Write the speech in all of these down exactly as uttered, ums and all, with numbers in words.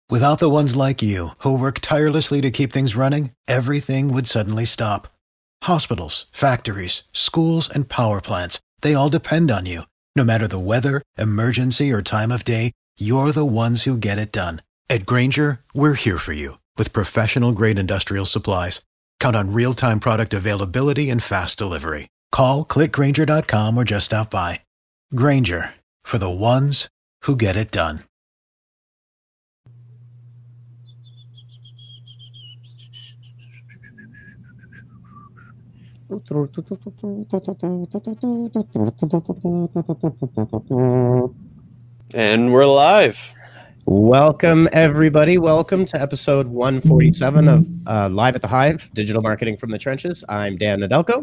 Without the ones like you, who work tirelessly to keep things running, everything would suddenly stop. Hospitals, factories, schools, and power plants, they all depend on you. No matter the weather, emergency, or time of day, you're the ones who get it done. At Grainger, we're here for you with professional-grade industrial supplies. Count on real-time product availability and fast delivery. Call, click Grainger dot com, or just stop by. Grainger, for the ones who get it done. And we're live. Welcome, everybody. Welcome to episode one forty-seven of uh, Live at the Hive, Digital Marketing from the Trenches. I'm Dan Nedelko.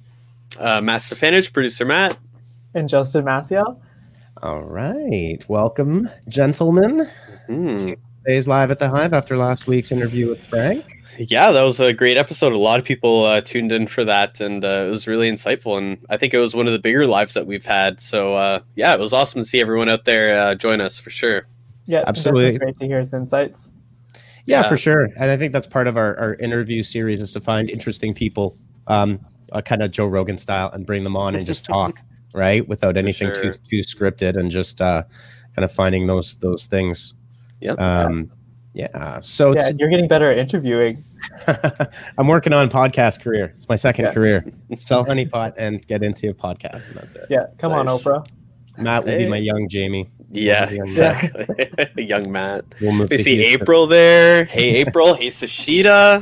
Uh, Matt Stefanich, producer Matt. And Justin Maciel. All right. Welcome, gentlemen. Mm. Today's Live at the Hive after last week's interview with Frank. Yeah, that was a great episode. A lot of people uh, tuned in for that, and uh, it was really insightful. And I think it was one of the bigger lives that we've had. So, uh, yeah, it was awesome to see everyone out there uh, join us for sure. Yeah, absolutely. Great to hear his insights. Yeah, Yeah, for sure. And I think that's part of our, our interview series is to find interesting people, um, uh, kind of Joe Rogan style, and bring them on and just talk, right? Without anything sure. too too scripted, and just uh, kind of finding those those things. Yep. Um, yeah. So Yeah, you're getting better at interviewing. I'm working on podcast career. It's my second Yeah. career. Sell honeypot and get into a podcast, and that's it. Yeah, come on, Nice. Oprah. Matt will Hey. be my young Jamie. Yeah, Young exactly. Young Matt. We'll move We to see Houston. April there. Hey, April. Hey, Sashida.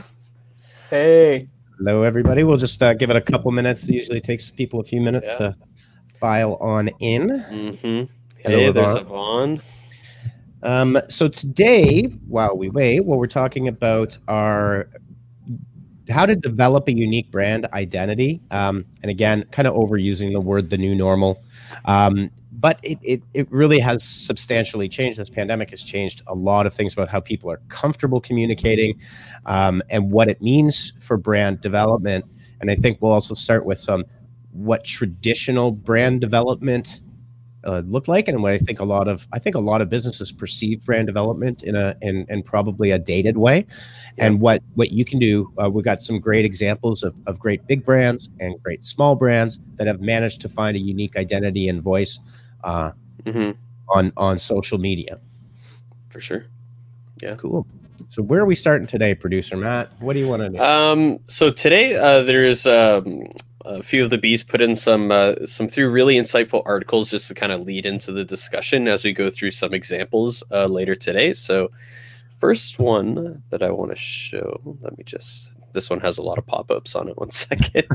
Hey, Hello, everybody. We'll just uh, give it a couple minutes. It usually takes people a few minutes Yeah. to file on in. Mm-hmm. Hello, Hey, there's Yvonne. Yvonne. Um, so today, while we wait, what we're talking about are how to develop a unique brand identity. Um, and again, kind of overusing the word the new normal. Um, but it, it, it really has substantially changed. This pandemic has changed a lot of things about how people are comfortable communicating um, and what it means for brand development. And I think we'll also start with some what traditional brand development uh, looked like, and what I think a lot of I think a lot of businesses perceive brand development in a in, in probably a dated way, and what what you can do. Uh, we've got some great examples of, of great big brands and great small brands that have managed to find a unique identity and voice uh, Mm-hmm. on on social media. For sure. Yeah. Cool. So where are we starting today, producer Matt? What do you want to do? Um, so today uh, there's um, a few of the bees put in some uh, some through really insightful articles just to kind of lead into the discussion as we go through some examples uh, later today. So first one that I want to show, let me just, this one has a lot of pop-ups on it. One second.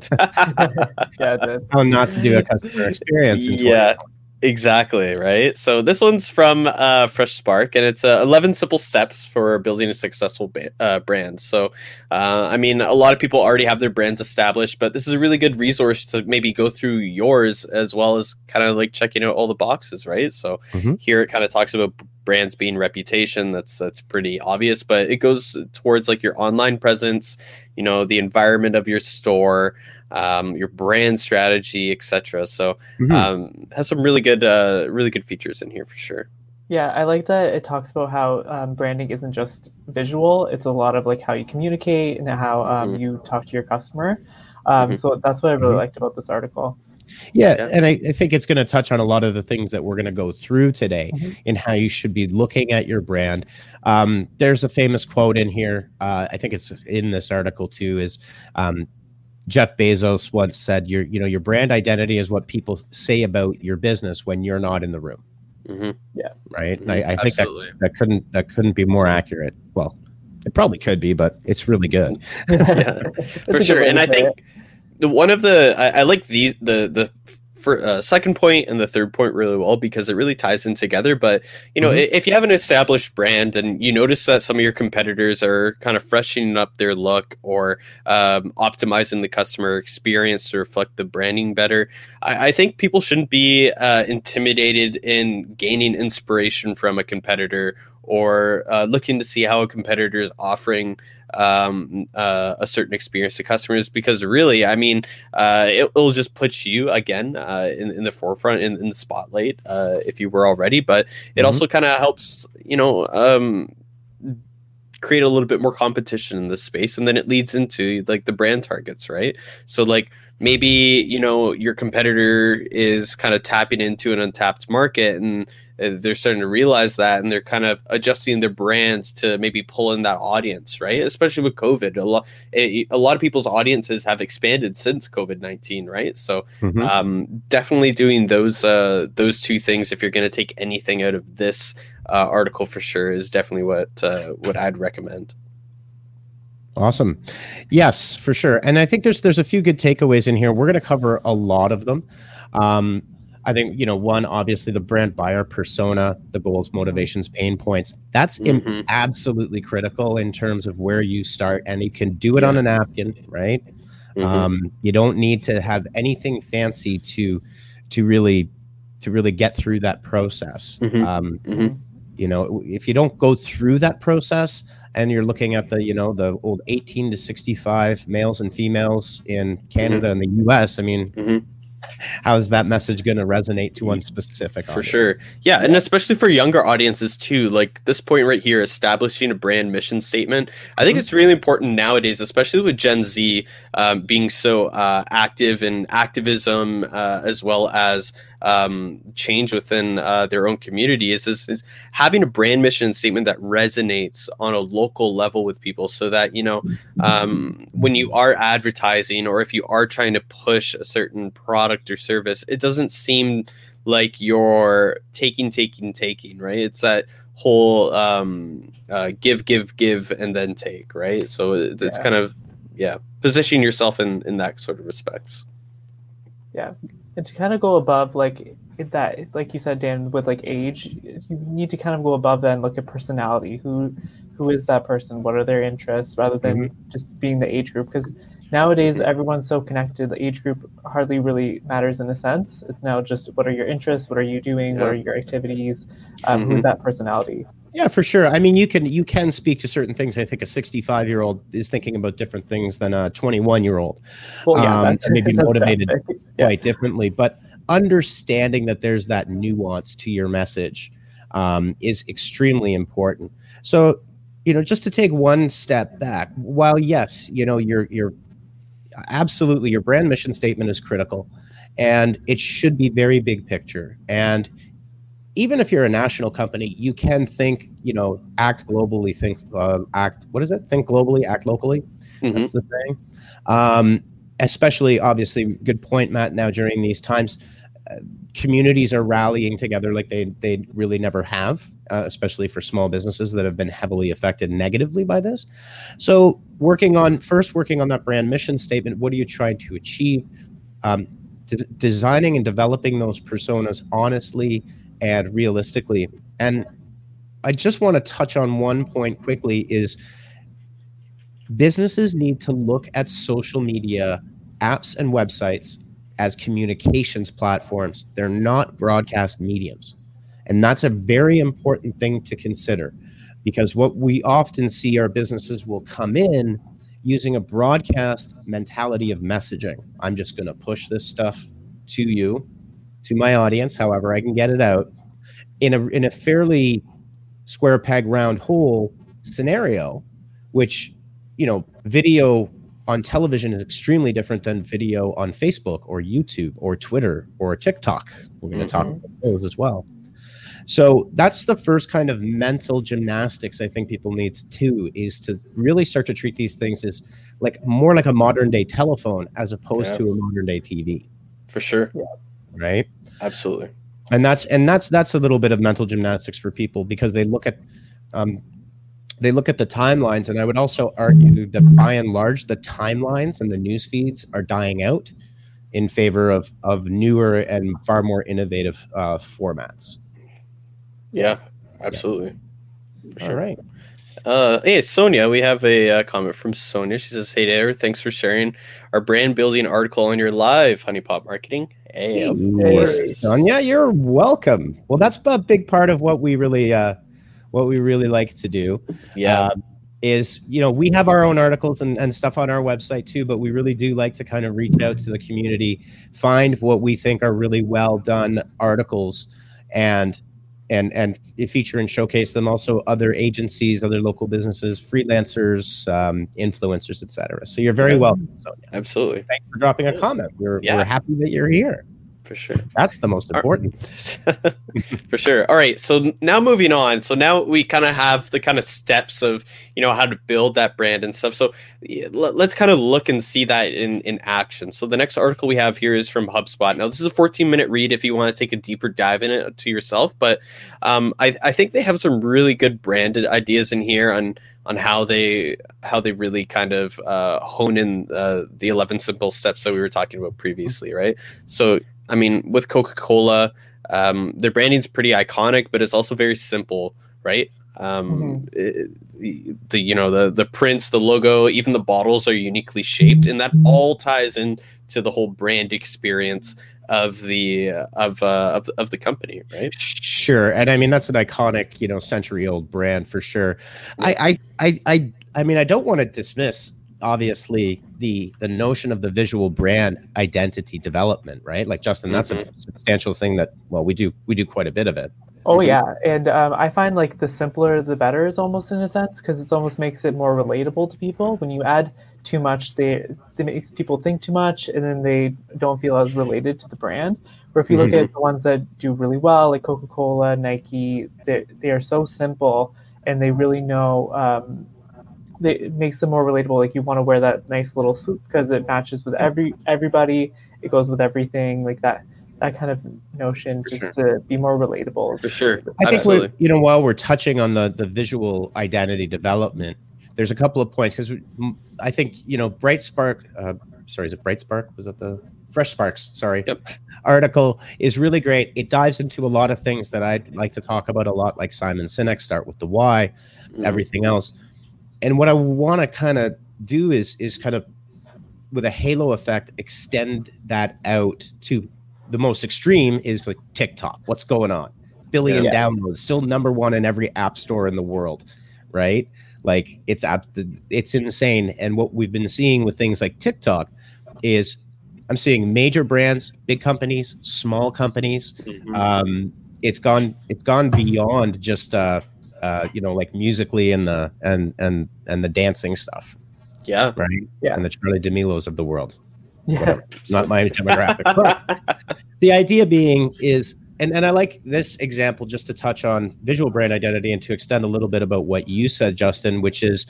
yeah, it did. How not to do a customer experience in Yeah. Exactly, right? So this one's from uh, Fresh Spark, and it's uh, eleven simple steps for building a successful ba- uh, brand. So, uh, I mean, a lot of people already have their brands established, but this is a really good resource to maybe go through yours as well as kind of like checking out all the boxes, right? So Mhm. here it kind of talks about brands being reputation. That's that's pretty obvious, but it goes towards like your online presence, you know, the environment of your store, um, your brand strategy, et cetera. So Mhm. um, has some really good, uh, really good features in here for sure. Yeah, I like that it talks about how um, branding isn't just visual. It's a lot of like how you communicate and how um, Mhm. you talk to your customer. Um, Mhm. So that's what I really Mhm. liked about this article. Yeah, Yeah. and I, I think it's going to touch on a lot of the things that we're going to go through today Mhm. in how you should be looking at your brand. Um, there's a famous quote in here. Uh, I think it's in this article too. Is um, Jeff Bezos once said, "Your you know your brand identity is what people say about your business when you're not in the room." Mm-hmm. Right? And Mhm. I, I think that, Absolutely. that couldn't that couldn't be more accurate. Well, it probably could be, but it's really good. Yeah, That's a for good sure. way And to I say think it. the one of the I, I like these the the for uh, second point and the third point really well because it really ties in together. But you know, Mhm. i- if you have an established brand and you notice that some of your competitors are kind of freshening up their look or um, optimizing the customer experience to reflect the branding better, I, I think people shouldn't be uh, intimidated in gaining inspiration from a competitor or uh, looking to see how a competitor is offering um, uh, a certain experience to customers, because really, I mean, uh, it, it'll just put you again uh, in, in the forefront, in, in the spotlight, uh, if you were already, but it Mhm. also kind of helps, you know, um, create a little bit more competition in this space, and then it leads into like the brand targets, right? So like maybe, you know, your competitor is kind of tapping into an untapped market, and they're starting to realize that, and they're kind of adjusting their brands to maybe pull in that audience, right? Especially with COVID, a lot a lot of people's audiences have expanded since COVID nineteen, right? So mm-hmm. um, definitely doing those uh, those two things, if you're going to take anything out of this uh, article, for sure, is definitely what uh, what I'd recommend. Awesome. Yes, for sure. And I think there's there's a few good takeaways in here. We're going to cover a lot of them. Um, I think, you know, one, obviously the brand buyer persona, the goals, motivations, pain points. That's mm-hmm. in, absolutely critical in terms of where you start, and you can do it yeah. on a napkin, right? Mm-hmm. Um, you don't need to have anything fancy to to really to really get through that process. Mm-hmm. Um, mm-hmm. You know, if you don't go through that process, and you're looking at the, you know, the old eighteen to sixty-five males and females in Canada mm-hmm. and the U S, I mean. Mm-hmm. How is that message going to resonate to one specific audience? For sure. Yeah, and especially for younger audiences too, like this point right here, establishing a brand mission statement. I think mm-hmm. it's really important nowadays, especially with Gen Z um, being so uh, active in activism uh, as well as um, change within uh, their own community, is, is, is having a brand mission statement that resonates on a local level with people, so that, you know, um, when you are advertising, or if you are trying to push a certain product or service, it doesn't seem like you're taking, taking, taking, right? It's that whole um, uh, give, give, give, and then take, right? So it's yeah. kind of, yeah, positioning yourself in, in that sort of respects. Yeah. And to kind of go above, like that, like you said, Dan, with like age, you need to kind of go above that and look at personality. Who, who is that person? What are their interests, rather than mm-hmm. just being the age group? Because nowadays everyone's so connected. The age group hardly really matters in a sense. It's now just, what are your interests? What are you doing? Yeah. What are your activities? Um, mm-hmm. Who's that personality? Yeah, for sure. I mean, you can you can speak to certain things. I think a sixty-five-year-old is thinking about different things than a twenty-one-year-old. Well, yeah, um, maybe motivated yeah. quite differently. But understanding that there's that nuance to your message um, is extremely important. So, you know, just to take one step back, while yes, you know, you're you're absolutely, your brand mission statement is critical, and it should be very big picture. And even if you're a national company, you can think, you know, act globally, think, uh, act, what is it? Think globally, act locally. Mm-hmm. That's the saying. Um, especially, obviously, good point, Matt, now during these times, uh, communities are rallying together like they, they really never have, uh, especially for small businesses that have been heavily affected negatively by this. So working on, first working on that brand mission statement, what are you trying to achieve? Um, de- designing and developing those personas honestly and realistically. And I just want to touch on one point quickly, is businesses need to look at social media apps and websites as communications platforms. They're not broadcast mediums. And that's a very important thing to consider, because what we often see are businesses will come in using a broadcast mentality of messaging. I'm just going to push this stuff to you, to my audience, however I can get it out, in a in a fairly square peg round hole scenario, which, you know, video on television is extremely different than video on Facebook or YouTube or Twitter or TikTok. We're going to mm-hmm. talk about those as well. So that's the first kind of mental gymnastics I think people need to do, is to really start to treat these things as like more like a modern day telephone as opposed yeah. to a modern day T V. For sure. Yeah. Right? Absolutely. And that's and that's that's a little bit of mental gymnastics for people, because they look at um, they look at the timelines, and I would also argue that by and large the timelines and the news feeds are dying out in favor of of newer and far more innovative uh, formats. Yeah, absolutely. Yeah. For sure. All right. Uh, hey, Sonia, we have a uh, comment from Sonia. She says, "Hey there, thanks for sharing our brand building article on your live Honeypot Marketing." Hey, of course, hey, Sonia, you're welcome. Well, that's a big part of what we really, uh, what we really like to do. Yeah, uh, is, you know, we have our own articles and, and stuff on our website too, but we really do like to kind of reach out to the community, find what we think are really well done articles, and and and feature and showcase them. Also, other agencies, other local businesses, freelancers, um, influencers, et cetera. So you're very Yeah. welcome, Sonia. Absolutely. Thanks for dropping a comment. We're Yeah. we're happy that you're here. For sure. That's the most important. For sure. All right. So now moving on. So now we kind of have the kind of steps of, you know, how to build that brand and stuff. So yeah, let, let's kind of look and see that in, in action. So the next article we have here is from HubSpot. Now, this is a fourteen minute read if you want to take a deeper dive in it to yourself. But um, I, I think they have some really good branded ideas in here on on how they how they really kind of uh, hone in uh, the eleven simple steps that we were talking about previously, right? So, I mean, with Coca-Cola, um, their branding is pretty iconic, but it's also very simple, right? Um, Mm-hmm. it, the, the you know the the prints, the logo, even the bottles are uniquely shaped, and that all ties in to the whole brand experience of the uh, of, uh, of of the company, right? Sure, and I mean that's an iconic, you know, century-old brand for sure. I, I, I, I, I mean, I don't want to dismiss obviously the the notion of the visual brand identity development, right? Like Justin, that's Mhm. a substantial thing that well, we do we do quite a bit of it. Oh Mhm. yeah, and um, I find like the simpler the better is almost in a sense because it almost makes it more relatable to people. When you add too much, they it makes people think too much, and then they don't feel as related to the brand. Where if you look Mhm. at the ones that do really well, like Coca-Cola, Nike, they they are so simple and they really know. Um, they, it makes them more relatable. Like you want to wear that nice little suit because it matches with every everybody. It goes with everything. Like that that kind of notion, For just sure. to be more relatable. For sure. I think we're, Absolutely. you know, while we're touching on the the visual identity development, there's a couple of points because I think, you know, Bright Spark, uh, sorry, is it Bright Spark? Was that the Fresh Sparks? Sorry, Yep. article is really great. It dives into a lot of things that I'd like to talk about a lot, like Simon Sinek, start with the why, Mhm. everything else. And what I want to kind of do is is kind of with a halo effect extend that out to the most extreme is like TikTok. What's going on? Billion Yeah. downloads, still number one in every app store in the world, right? Like it's app, it's insane. And what we've been seeing with things like TikTok is I'm seeing major brands, big companies, small companies. Mhm. Um, it's gone it's gone beyond just uh, uh, you know, like musically and the and and and the dancing stuff, Yeah. right? Yeah. And the Charlie D'Amellos of the world. Yeah. Whatever. Not my demographic. But the idea being is, and, and I like this example just to touch on visual brand identity and to extend a little bit about what you said, Justin, which is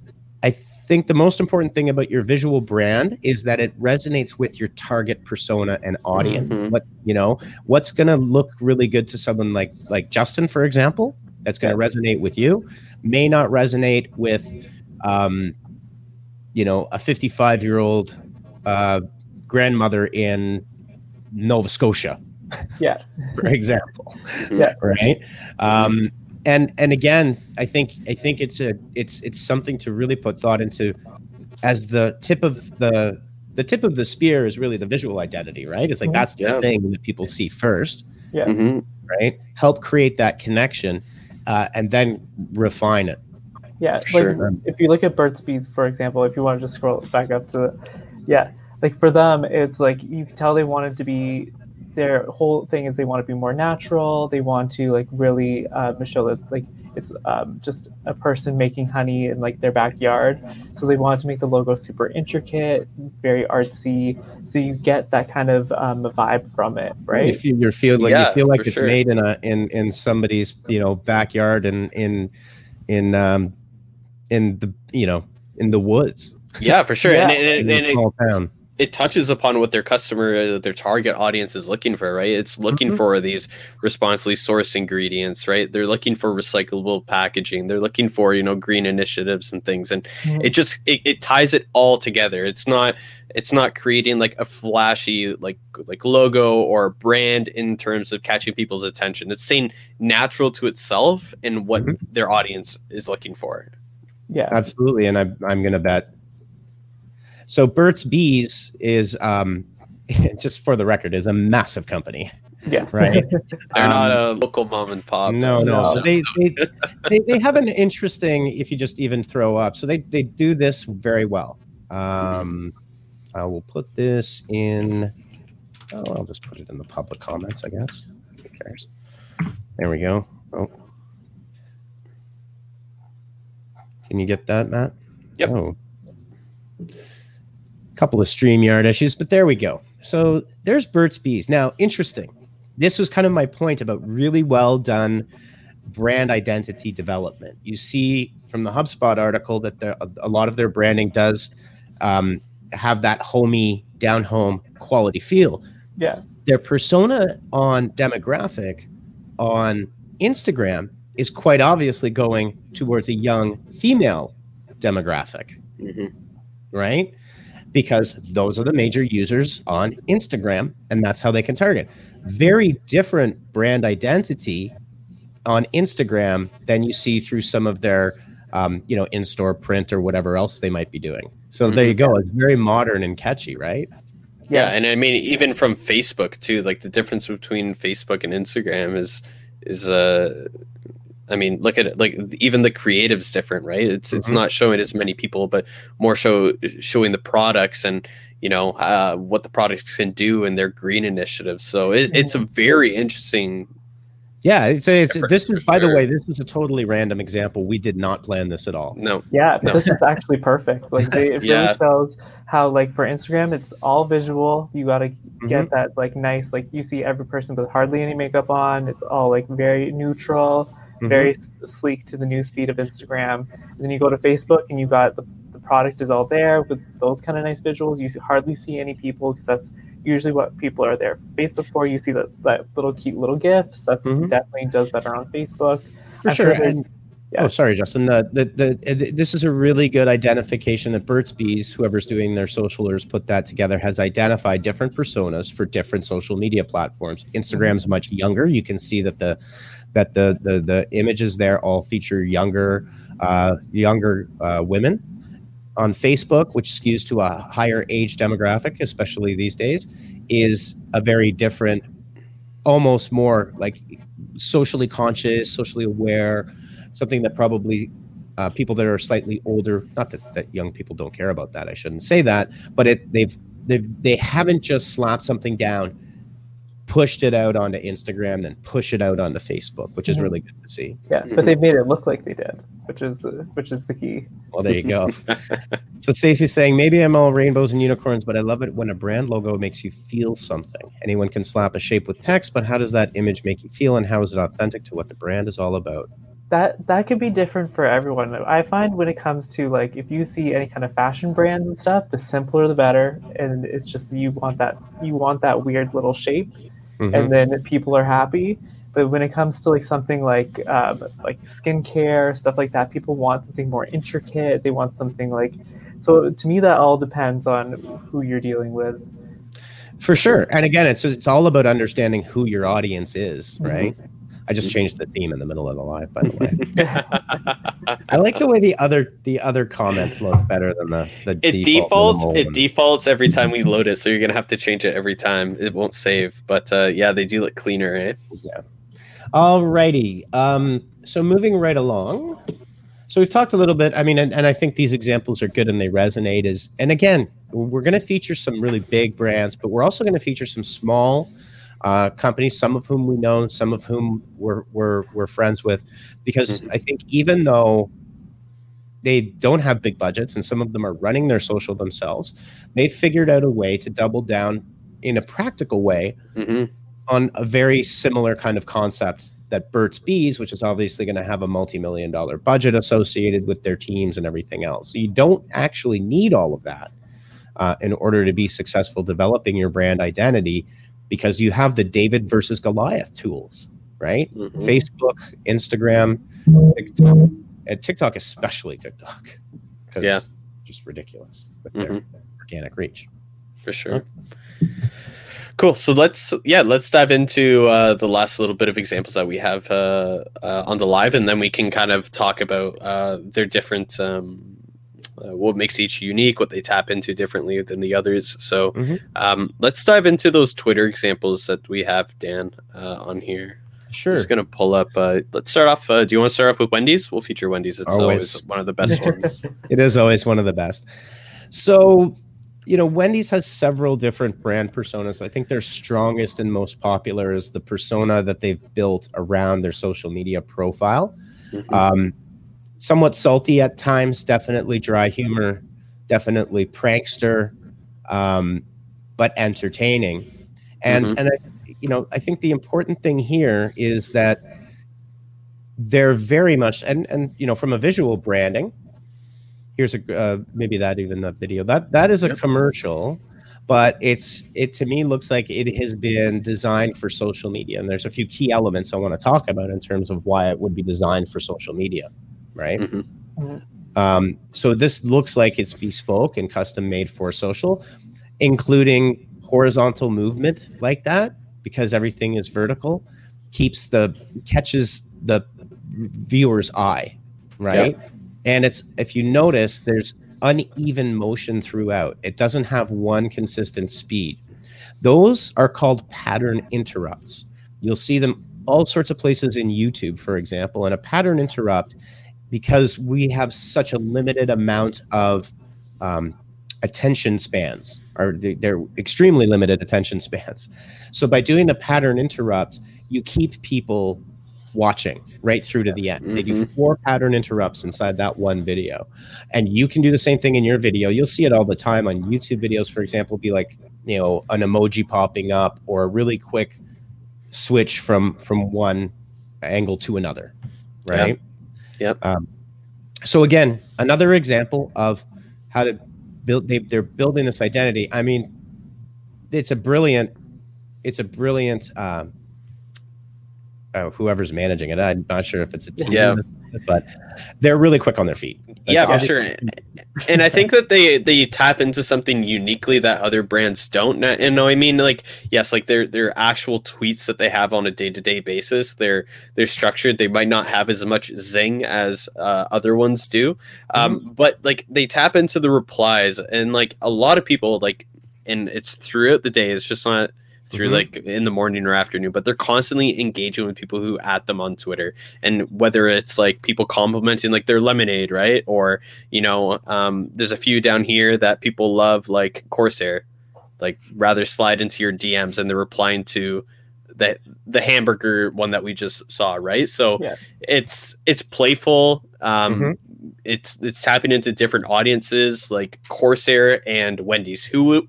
I think the most important thing about your visual brand is that it resonates with your target persona and audience. Mhm. What, you know, what's going to look really good to someone like like Justin, for example, that's going to resonate with you, may not resonate with, um, you know, a fifty-five year old uh, grandmother in Nova Scotia, Yeah. for example. Yeah. Right. Um, and and again, I think I think it's a it's it's something to really put thought into as the tip of the the tip of the spear is really the visual identity, right? It's like Mhm. that's Yeah. the thing that people see first, Yeah. Mhm. right? Help create that connection, uh, and then refine it. Yeah, Sure. like if you look at Burt's Bees, for example, if you want to just scroll back up to the, yeah, like for them, it's like you can tell they wanted to be, their whole thing is they want to be more natural. They want to like really um, show that like it's um, just a person making honey in like their backyard. So they wanted to make the logo super intricate, very artsy. So you get that kind of um, vibe from it, right? You feel, you feel like Yeah, you feel like for it's sure. made in a in in somebody's, you know, backyard and in in um in the, you know, in the woods Yeah, for sure. Yeah. And, and, in and, a it, small town. it touches upon what their customer, uh, their target audience is looking for, right? It's looking Mhm. for these responsibly sourced ingredients, right? They're looking for recyclable packaging. They're looking for, you know, green initiatives and things. And Mhm. it just, it, it ties it all together. It's not, it's not creating like a flashy, like, like logo or brand in terms of catching people's attention. It's staying natural to itself and what Mhm. their audience is looking for. Yeah. Absolutely, and I'm I'm gonna bet. So Burt's Bees is, um, just for the record, is a massive company, Yes. right? They're Um, not a local mom and pop. No, uh, no, No. they, they they they have an interesting. If you just even throw up, so they they do this very well. Um, I will put this in. Oh, I'll just put it in the public comments, I guess. Who cares? There we go. Oh. Can you get that, Matt? Yep. Oh. Couple of StreamYard issues, but there we go. So there's Burt's Bees. Now, interesting. This was kind of my point about really well done brand identity development. You see from the HubSpot article that the, a lot of their branding does um, have that homey, down home quality feel. Yeah. Their persona on demographic on Instagram is quite obviously going towards a young female demographic, Mm-hmm. right? Because those are the major users on Instagram, and that's how they can target. Very different brand identity on Instagram than you see through some of their, um, you know, in-store print or whatever else they might be doing. So Mm-hmm. there you go. It's very modern and catchy, right? Yeah, and I mean, even from Facebook too, like the difference between Facebook and Instagram is is uh I mean, look at it, like even the creative's different, right? It's mm-hmm. it's not showing as many people, but more show showing the products and you know uh, what the products can do and their green initiatives. So it, it's a very interesting. Yeah, it's a, it's this is by sure. the way, this is a totally random example. We did not plan this at all. No. Yeah, but no. this is actually perfect. Like they, it yeah. really shows how like for Instagram, it's all visual. You got to Mm-hmm. get that like nice, like you see every person with hardly any makeup on. It's all like very neutral, mm-hmm. very s- sleek to the newsfeed of Instagram. And then you go to Facebook and you got the, the product is all there with those kind of nice visuals. You hardly see any people because that's usually what people are there Facebook for. You see that, that little cute little gifs. That's mm-hmm. definitely does better on Facebook. For I'm sure. sure and, yeah. Oh, sorry, Justin. Uh, the, the, the, this is a really good identification that Burt's Bees, whoever's doing their socialers, put that together, has identified different personas for different social media platforms. Instagram's much younger. You can see that the that the the, the images there all feature younger uh, younger uh, women. On Facebook, which skews to a higher age demographic, especially these days, is a very different, almost more like socially conscious, socially aware, something that probably uh, people that are slightly older, not that, that young people don't care about that, I shouldn't say that, but it they've they've they haven't just slapped something down, pushed it out onto Instagram, then push it out onto Facebook, which is really good to see. Yeah, but they've made it look like they did, which is uh, which is the key. Well, there you go. So Stacey's saying, maybe I'm all rainbows and unicorns, but I love it when a brand logo makes you feel something. Anyone can slap a shape with text, but how does that image make you feel, and how is it authentic to what the brand is all about? That that could be different for everyone. I find when it comes to like if you see any kind of fashion brands and stuff, the simpler the better. And it's just you want that you want that weird little shape, mm-hmm. and then people are happy. But when it comes to like something like um, like skincare, stuff like that, people want something more intricate. They want something like, so to me that all depends on who you're dealing with. For sure. And again, it's it's all about understanding who your audience is, right? Mm-hmm. I just changed the theme in the middle of the live, by the way. I like the way the other the other comments look better than the, the it default defaults it defaults every time we load it, so you're gonna have to change it every time. It won't save, but uh, yeah, they do look cleaner, eh? Yeah. All righty. Um, so moving right along. So we've talked a little bit. I mean, and, and I think these examples are good and they resonate. Is and again, we're going to feature some really big brands, but we're also going to feature some small uh, companies, some of whom we know, some of whom we're we're, we're friends with, because mm-hmm. I think even though they don't have big budgets and some of them are running their social themselves, they've figured out a way to double down in a practical way mm-hmm. on a very similar kind of concept that Burt's Bees, which is obviously going to have a multi-million dollar budget associated with their teams and everything else. So you don't actually need all of that uh, in order to be successful developing your brand identity, because you have the David versus Goliath tools, right? Mm-hmm. Facebook, Instagram, TikTok, and TikTok, especially TikTok, because yeah. it's just ridiculous with mm-hmm. their organic reach. For sure. Cool. So let's, yeah, let's dive into uh, the last little bit of examples that we have uh, uh, on the live, and then we can kind of talk about uh, their different, um, uh, what makes each unique, what they tap into differently than the others. So mm-hmm. um, let's dive into those Twitter examples that we have, Dan, uh, on here. Sure. Just going to pull up. Uh, let's start off. Uh, do you want to start off with Wendy's? We'll feature Wendy's. It's always, always one of the best ones. It is always one of the best. So you know, Wendy's has several different brand personas. I think their strongest and most popular is the persona that they've built around their social media profile. Mm-hmm. Um, somewhat salty at times, definitely dry humor, definitely prankster, um, but entertaining. And Mm-hmm. and I, you know, I think the important thing here is that they're very much, and and you know, from a visual branding. Here's a uh, maybe that even the video that that is a Yep. commercial, but it's it to me looks like it has been designed for social media, and there's a few key elements I want to talk about in terms of why it would be designed for social media, right? Mm-hmm. Um, so this looks like it's bespoke and custom made for social, including horizontal movement like that, because everything is vertical, keeps the catches the viewer's eye, right? Yep. And it's, if you notice, there's uneven motion throughout. It doesn't have one consistent speed. Those are called pattern interrupts. You'll see them all sorts of places in YouTube, for example. And a pattern interrupt, because we have such a limited amount of um, attention spans, or they're extremely limited attention spans. So by doing the pattern interrupt, you keep people watching right through to the end. Mm-hmm. They do four pattern interrupts inside that one video. And you can do the same thing in your video. You'll see it all the time on YouTube videos, for example, be like, you know, an emoji popping up or a really quick switch from from one angle to another, right? Yep. Yep. Um, so again, another example of how to build, they, they're building this identity. I mean, it's a brilliant, it's a brilliant, um, Uh, whoever's managing it. I'm not sure if it's a team, yeah. but they're really quick on their feet. That's yeah, for sure. And I think that they they tap into something uniquely that other brands don't. And no, I mean, like, yes, like their their actual tweets that they have on a day to day basis, they're they're structured. They might not have as much zing as uh, other ones do, um, mm-hmm. but like they tap into the replies, and like a lot of people like, and it's throughout the day. It's just not through mm-hmm. like in the morning or afternoon, but they're constantly engaging with people who at them on Twitter, and whether it's like people complimenting like their lemonade, right? Or, you know, um, there's a few down here that people love, like Corsair, like rather slide into your D Ms and they're replying to the, the hamburger one that we just saw. Right. So yeah. it's, it's playful. Um, mm-hmm. it's, it's tapping into different audiences like Corsair and Wendy's, who,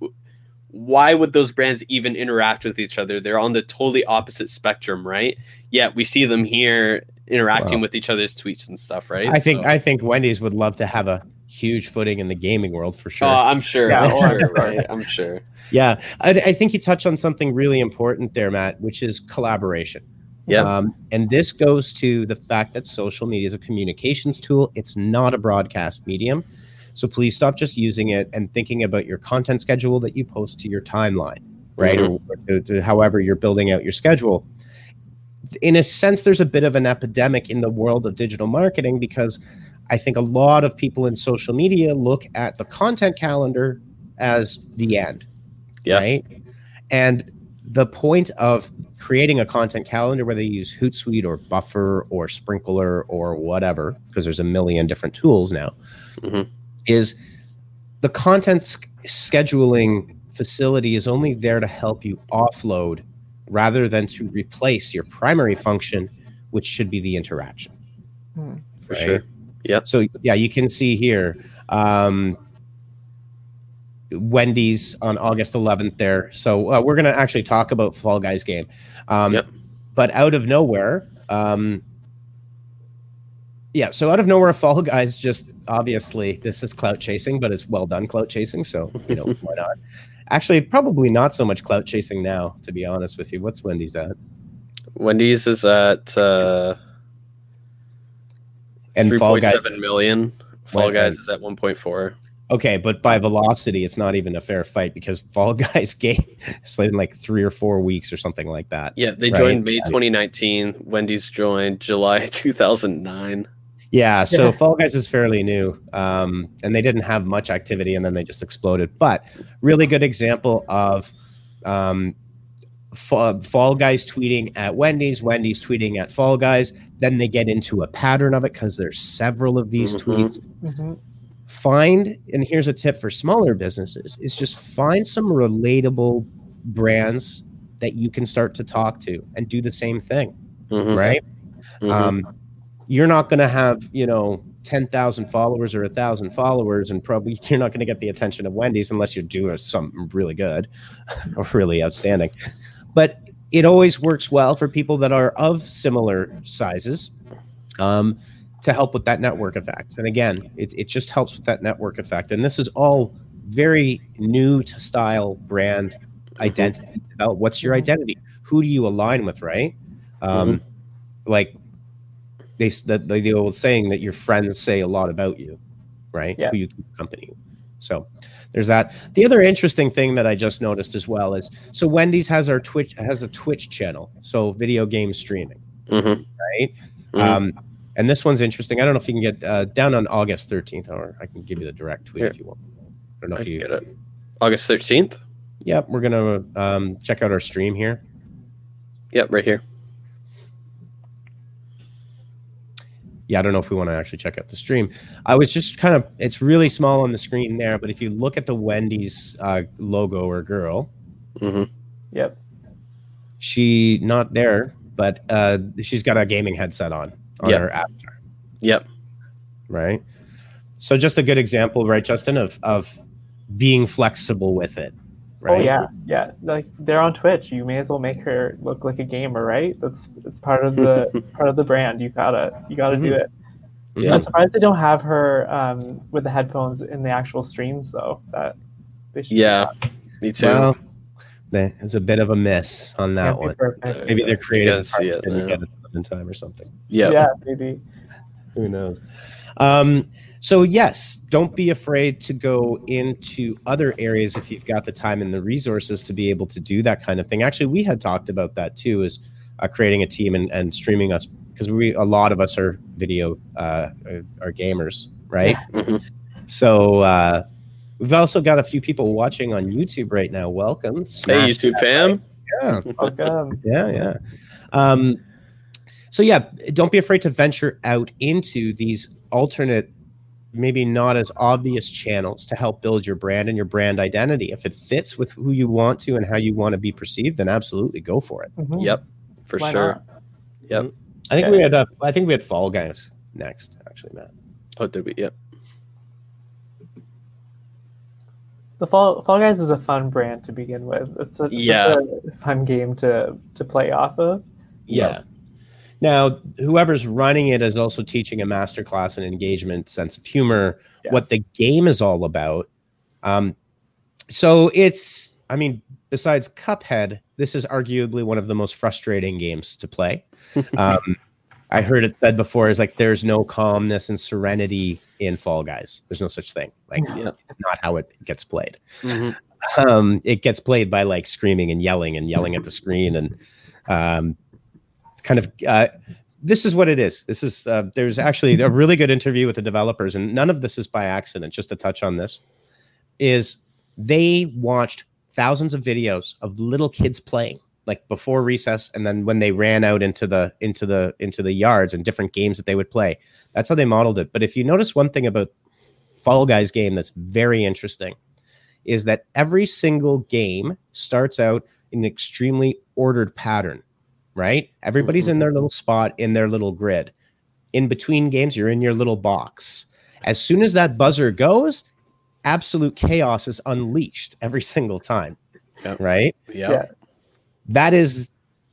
why would those brands even interact with each other? They're on the totally opposite spectrum, right? Yet we see them here interacting wow. with each other's tweets and stuff, right? I think so. I think Wendy's would love to have a huge footing in the gaming world for sure. Oh, I'm sure. Yeah. I'm sure, right? I'm sure. Yeah, I, I think you touched on something really important there, Matt, which is collaboration. Yeah. Um, and this goes to the fact that social media is a communications tool. It's not a broadcast medium. So please stop just using it and thinking about your content schedule that you post to your timeline, right? Mm-hmm. Or to, to however you're building out your schedule. In a sense, there's a bit of an epidemic in the world of digital marketing, because I think a lot of people in social media look at the content calendar as the end, yeah. right? And the point of creating a content calendar, whether you use Hootsuite or Buffer or Sprinkler or whatever, because there's a million different tools now, mm-hmm. is the content sk- scheduling facility is only there to help you offload rather than to replace your primary function, which should be the interaction. Hmm. For right? sure. Yeah. So yeah, you can see here, um, Wendy's on August eleventh there. So uh, we're going to actually talk about Fall Guys game. Um, yep. But out of nowhere, um, yeah, so out of nowhere, Fall Guys just, obviously, this is clout chasing, but it's well done clout chasing, so, you know, why not? Actually, probably not so much clout chasing now, to be honest with you. What's Wendy's at? Wendy's is at uh, and three Fall point Guys, seven million. Fall when, Guys is at one point four. Okay, but by velocity, it's not even a fair fight, because Fall Guys game is in like three or four weeks or something like that. Yeah, they right? joined May twenty nineteen. Wendy's joined July two thousand nine. Yeah, so Yeah. Fall Guys is fairly new, um, and they didn't have much activity, and then they just exploded. But really good example of um, Fall, Fall Guys tweeting at Wendy's, Wendy's tweeting at Fall Guys. Then they get into a pattern of it because there's several of these Mm-hmm. tweets. Mm-hmm. find, and here's a tip for smaller businesses, is just find some relatable brands that you can start to talk to and do the same thing, Mhm. right? Mhm. Um, you're not going to have, you know, ten thousand followers or one thousand followers, and probably you're not going to get the attention of Wendy's unless you're doing something really good or really outstanding. But it always works well for people that are of similar sizes, um, to help with that network effect. And again, it, it just helps with that network effect. And this is all very new to style brand identity. About what's your identity? Who do you align with, right? Um, Like they the, the old saying that your friends say a lot about you, right? Yeah. Who you keep company with. So there's that. The other interesting thing that I just noticed as well is, so Wendy's has our Twitch has a Twitch channel, so video game streaming, Mhm. right? Mhm. Um, and this one's interesting. I don't know if you can get uh, down on August thirteenth, or I can give you the direct tweet Here. if you want. I don't know I if can you. get it. August thirteenth. Yep, we're gonna um, check out our stream here. Yep, right here. Yeah, I don't know if we want to actually check out the stream. I was just kind of, it's really small on the screen there, but if you look at the Wendy's uh, logo or girl, Mm-hmm. Yep. she not there, but uh, she's got a gaming headset on on Yep. her avatar, Yep. right? So just a good example, right, Justin, of of being flexible with it, right? Oh yeah, yeah. Like they're on Twitch. You may as well make her look like a gamer, right? That's it's part of the part of the brand. You gotta you gotta do Mhm. it. Yeah. I'm surprised they don't have her um, with the headphones in the actual streams though. That they should do Yeah. that. Me too. Well, there's a bit of a miss on that Can't be one. perfect. Maybe they're You creative gotta see it and you now. get it in time or something. Yep. Yeah, maybe. Who knows? Um, so yes, don't be afraid to go into other areas if you've got the time and the resources to be able to do that kind of thing. Actually, we had talked about that too, is uh, creating a team and, and streaming us, because we a lot of us are video uh, are gamers, right? Mhm. So uh, we've also got a few people watching on YouTube right now. Welcome, Hey, Smash YouTube that fam. like. Yeah. Welcome. Yeah, yeah. Um, so yeah, don't be afraid to venture out into these alternate, maybe not as obvious channels to help build your brand and your brand identity. If it fits with who you want to and how you want to be perceived, then absolutely go for it. Mhm. Yep. For Why sure. not? Yep. I think Okay. we had uh, I think we had Fall Guys next, actually, Matt. Oh, did we? Yep. The Fall Fall Guys is a fun brand to begin with. It's a, Yeah. it's a fun game to to play off of. Yeah. Now, whoever's running it is also teaching a masterclass in engagement, sense of humor, Yeah. what the game is all about. Um, so it's, I mean, besides Cuphead, this is arguably one of the most frustrating games to play. Um, I heard it said before, is like there's no calmness and serenity in Fall Guys. There's no such thing. Like, Yeah. it's not how it gets played. Mhm. Um, it gets played by like screaming and yelling and yelling at the screen, and um, it's kind of uh, this is what it is. This is uh, there's actually a really good interview with the developers, and none of this is by accident. Just to touch on this, is they watched thousands of videos of little kids playing, like before recess, and then when they ran out into the into the into the yards and different games that they would play. That's how they modeled it. But if you notice one thing about Fall Guys game that's very interesting, is that every single game starts out in an extremely ordered pattern, right? Everybody's in their little spot, in their little grid. In between games, you're in your little box. As soon as that buzzer goes, absolute chaos is unleashed every single time, Yep. right? Yep. Yeah. That is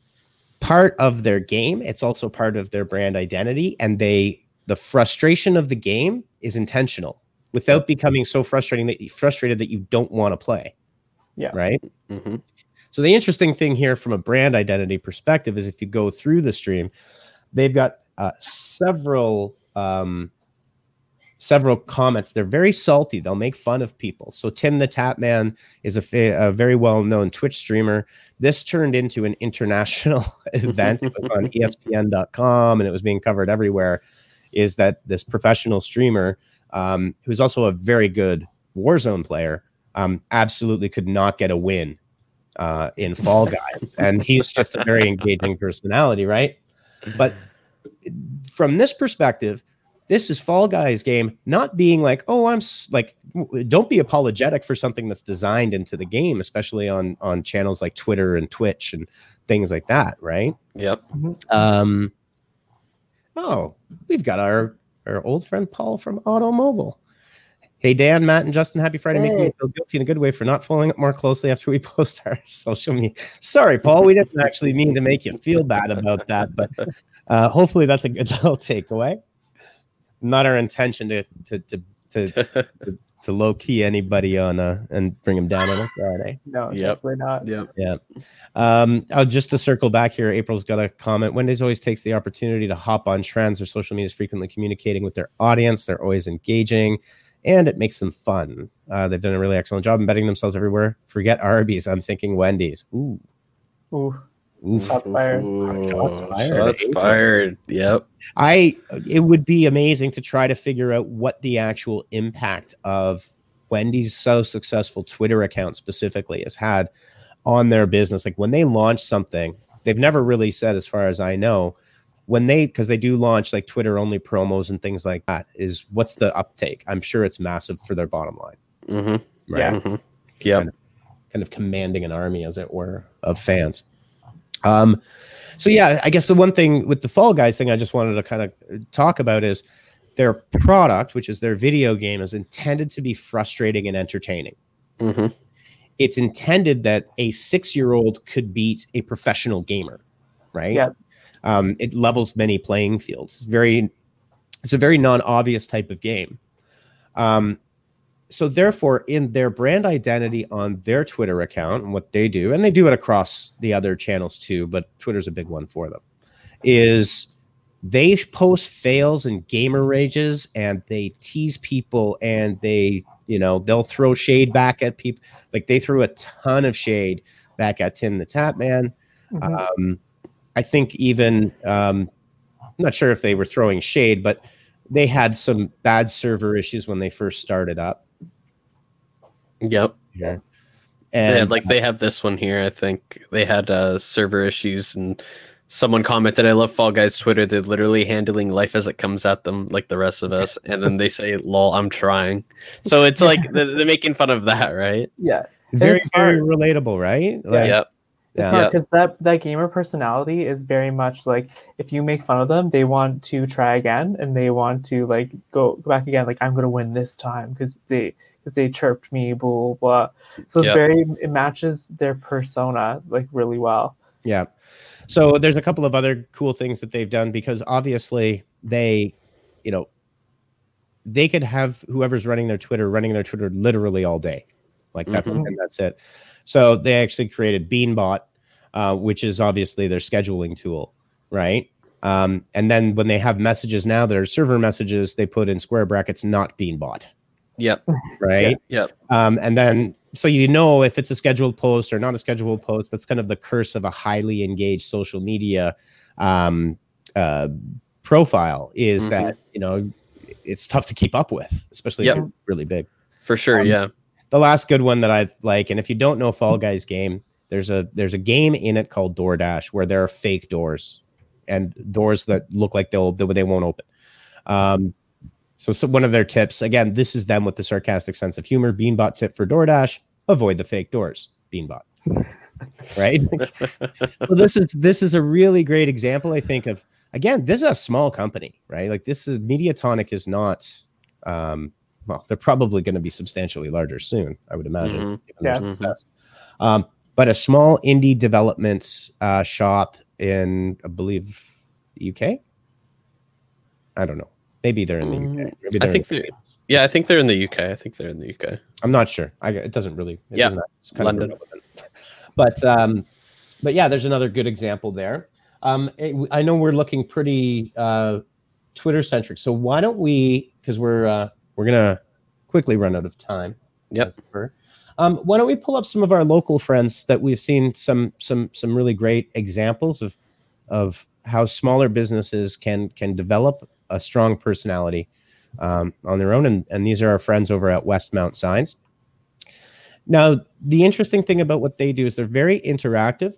part of their game. It's also part of their brand identity, and they the frustration of the game is intentional, without becoming so frustrating that you frustrated that you don't want to play. Yeah. Right. Mm-hmm. So the interesting thing here from a brand identity perspective is if you go through the stream, they've got uh, several um, several comments. They're very salty. They'll make fun of people. So Tim the Tap Man is a, fa- a very well-known Twitch streamer. This turned into an international event. It was on E S P N dot com and it was being covered everywhere. Is that this professional streamer, um, who's also a very good Warzone player, um, absolutely could not get a win uh, in Fall Guys. And he's just a very engaging personality, right? But from this perspective, this is Fall Guys game, not being like, oh, I'm like, don't be apologetic for something that's designed into the game, especially on on channels like Twitter and Twitch and things like that, right? Yep. Um. Oh, we've got our our old friend Paul from Automobile. Hey, Dan, Matt, and Justin, happy Friday. Hey. Making me feel guilty in a good way for not following up more closely after we post our social media. Sorry, Paul, we didn't actually mean to make you feel bad about that, but uh, hopefully that's a good little takeaway. Not our intention to to to to, to, to low key anybody on uh, and bring them down on a Friday. No, Yep. definitely not. Yep. Yeah. Um, uh, just to circle back here, April's got a comment. Wendy's always takes the opportunity to hop on trends. Their social media is frequently communicating with their audience. They're always engaging, and it makes them fun. Uh, they've done a really excellent job embedding themselves everywhere. Forget Arby's. I'm thinking Wendy's. Ooh. Ooh, Oof. shots fired. Shots fired. Shots fired. Yep. I it would be amazing to try to figure out what the actual impact of Wendy's so successful Twitter account specifically has had on their business. Like when they launch something, they've never really said, as far as I know, when they because they do launch like Twitter only promos and things like that, is what's the uptake? I'm sure it's massive for their bottom line. Mm-hmm. Right. Mm-hmm. Yep. Kind of, kind of commanding an army, as it were, of fans. Um, so yeah, I guess the one thing with the Fall Guys thing I just wanted to kind of talk about is their product, which is their video game, is intended to be frustrating and entertaining. Mm-hmm. It's intended that a six-year-old could beat a professional gamer, right? Yeah. Um, it levels many playing fields. It's very, it's a very non-obvious type of game. Um, So therefore, in their brand identity on their Twitter account and what they do, and they do it across the other channels too, but Twitter's a big one for them, is they post fails and gamer rages, and they tease people, and they, you know, they'll throw shade back at people. Like they threw a ton of shade back at Tim the Tap Man. Mhm. Um, I think even, um, I'm not sure if they were throwing shade, but they had some bad server issues when they first started up. Yep. Yeah. And And like they have this one here. I think they had uh, server issues, and someone commented, "I love Fall Guys Twitter. They're literally handling life as it comes at them, like the rest of us." And then they say, "Lol, I'm trying." So it's like they're, they're making fun of that, right? Yeah. very, it's very smart. relatable, right? Like, Yep. It's Yeah. hard because that, that gamer personality is very much like if you make fun of them, they want to try again and they want to like go, go back again. Like I'm gonna win this time because they because they chirped me, blah blah blah. So it's Yep. very it matches their persona like really well. Yeah. So there's a couple of other cool things that they've done, because obviously they, you know, they could have whoever's running their Twitter running their Twitter literally all day. Like that's Mhm. and that's it. So they actually created Beanbot, uh, which is obviously their scheduling tool, right? Um, and then when they have messages now that are server messages, they put in square brackets, not Beanbot, Yep. right? Yep. Um, and then so you know if it's a scheduled post or not a scheduled post. That's kind of the curse of a highly engaged social media um, uh, profile, is Mhm. that, you know, it's tough to keep up with, especially Yep. if you're really big. For sure. Um, Yeah. The last good one that I like, and if you don't know Fall Guys game, there's a there's a game in it called DoorDash where there are fake doors and doors that look like they'll they won't open. Um, so, so one of their tips, again, this is them with the sarcastic sense of humor. Beanbot tip for DoorDash: avoid the fake doors. Beanbot, right? So this is this is a really great example, I think, of, again, this is a small company, right? Like this is Mediatonic is not. Um, Well, they're probably going to be substantially larger soon, I would imagine. Mhm. given their Yeah. success. Um, but a small indie development uh, shop in, I believe, the U K. I don't know. Maybe they're in the U K. Mm, Maybe I they're think in the they're- States. Yeah, I think they're in the U K. I think they're in the U K. I'm not sure. I, it doesn't really. It Yeah. doesn't, it's kind London. of irrelevant. But um, but yeah, there's another good example there. Um, it, I know we're looking pretty uh, Twitter centric, so why don't we? Because we're uh, we're gonna quickly run out of time. Yep. as it were. Um, why don't we pull up some of our local friends that we've seen some some some really great examples of of how smaller businesses can can develop a strong personality um, on their own, and and these are our friends over at Westmount Signs. Now, the interesting thing about what they do is they're very interactive.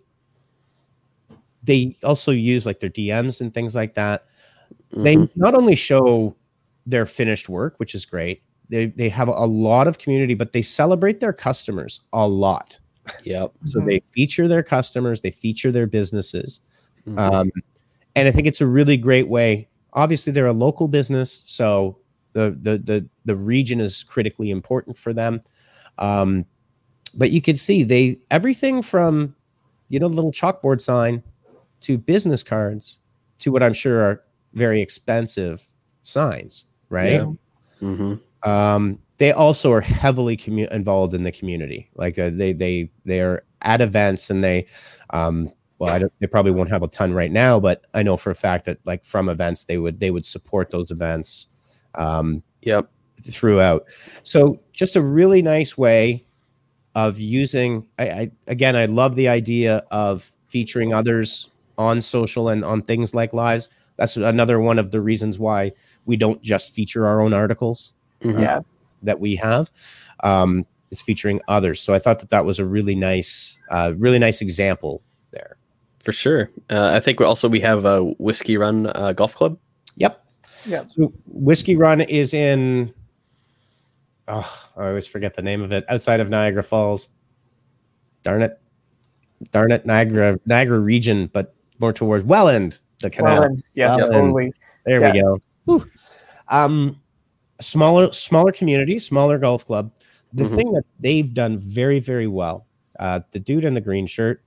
They also use like their D Ms and things like that. They Mhm. not only show their finished work, which is great. They they have a lot of community, but they celebrate their customers a lot. Yep. So Mhm. they feature their customers, they feature their businesses. Mhm. Um, and I think it's a really great way. Obviously, they're a local business, so the the the the region is critically important for them. Um, but you can see they everything from, you know, the little chalkboard sign to business cards to what I'm sure are very expensive signs, right? Yeah. Mhm. Um, they also are heavily commu- involved in the community. Like uh, they they they are at events, and they, um, well, I don't, they probably won't have a ton right now, but I know for a fact that like from events they would they would support those events um, Yep. throughout. So just a really nice way of using. I, I again, I love the idea of featuring others on social and on things like lives. That's another one of the reasons why we don't just feature our own articles Mhm. Yeah. that we have, um, is featuring others. So I thought that that was a really nice, uh, really nice example there. For sure. Uh, I think we also we have a Whiskey Run uh, Golf Club. Yep. Yeah. So Whiskey Run is in, oh, I always forget the name of it, outside of Niagara Falls. Darn it. Darn it, Niagara, Niagara region, but more towards Welland, the canal. Welland. Yes, Welland. totally. There Yeah. we go. Whew. Um, smaller, smaller community, smaller golf club. The Mhm. thing that they've done very, very well, uh, the dude in the green shirt,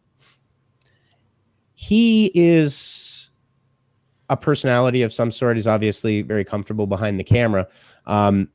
he is a personality of some sort. He's obviously very comfortable behind the camera. Um,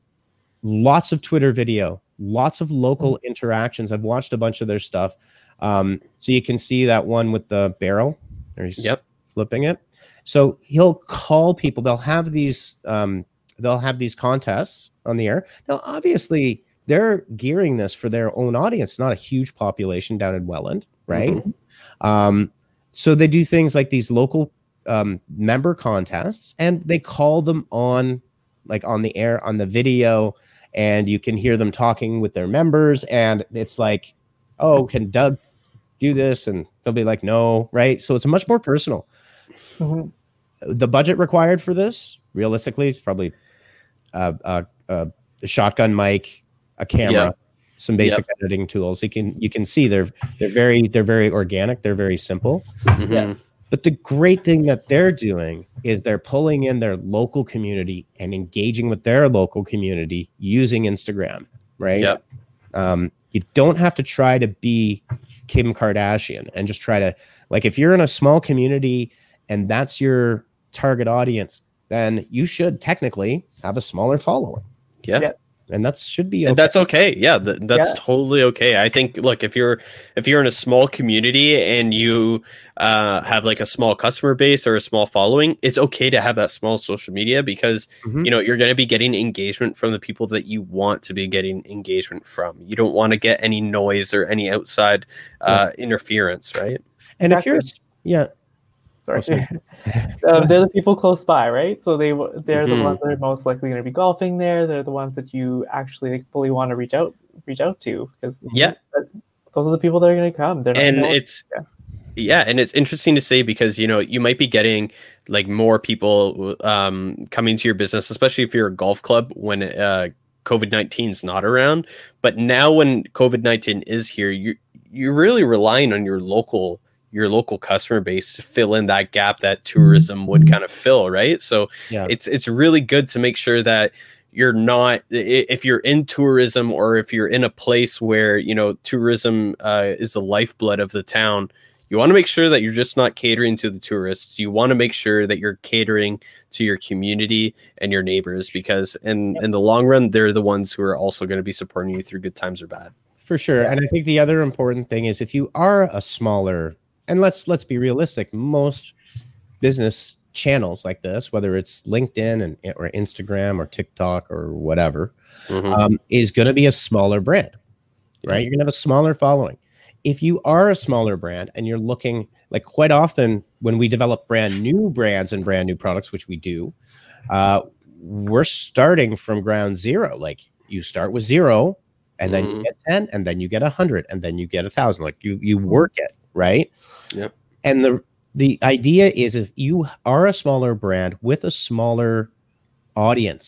lots of Twitter video, lots of local interactions. I've watched a bunch of their stuff. Um, so you can see that one with the barrel. There he's Yep. flipping it. So he'll call people. They'll have these. Um, they'll have these contests on the air. Now, obviously, they're gearing this for their own audience. Not a huge population down in Welland, right? Mhm. Um, so they do things like these local um, member contests, and they call them on, like on the air, on the video, and you can hear them talking with their members. And it's like, oh, can Doug do this? And they'll be like, no, right? So it's much more personal. Mhm. The budget required for this, realistically, is probably uh, uh, uh, a shotgun mic, a camera, Yep. some basic editing tools. You can you can see they're they're very they're very organic. They're very simple. Mhm. Yeah. But the great thing that they're doing is they're pulling in their local community and engaging with their local community using Instagram, right? Yep. Um, you don't have to try to be Kim Kardashian and just try to, like, if you're in a small community and that's your target audience, then you should technically have a smaller following. Yeah. Yeah. And that should be And okay. that's okay. Yeah, th- that's Yeah. totally okay. I think, look, if you're if you're in a small community and you uh, have like a small customer base or a small following, it's okay to have that small social media because Mhm. you know you're going to be getting engagement from the people that you want to be getting engagement from. You don't want to get any noise or any outside uh, interference, right? And if you're, Exactly. yeah, Sorry. Oh, sorry. um, they're the people close by, right? So they w- they're Mhm. the ones that are most likely going to be golfing there. They're the ones that you actually fully want to reach out reach out to because Yeah. those are the people that are going to come. They're not And gonna- it's yeah. yeah, and it's interesting to say because you know you might be getting like more people um, coming to your business, especially if you're a golf club when uh, COVID nineteen is not around. But now when COVID nineteen is here, you you're really relying on your local your local customer base to fill in that gap that tourism would kind of fill, right? So Yeah. it's it's really good to make sure that you're not i- if you're in tourism or if you're in a place where you know tourism uh, is the lifeblood of the town. You want to make sure that you're just not catering to the tourists. You want to make sure that you're catering to your community and your neighbors because in in the long run they're the ones who are also going to be supporting you through good times or bad. For sure. And I think the other important thing is if you are a smaller, and let's let's be realistic, most business channels like this, whether it's LinkedIn and or Instagram or TikTok or whatever, Mhm. um, is going to be a smaller brand, right? Yeah. You're going to have a smaller following. If you are a smaller brand and you're looking, like quite often when we develop brand new brands and brand new products, which we do, uh, we're starting from ground zero. Like you start with zero and then you Mhm. get ten and then you get a hundred and then you get a thousand. Like you, you work it, right? Yep. And the, the idea is if you are a smaller brand with a smaller audience,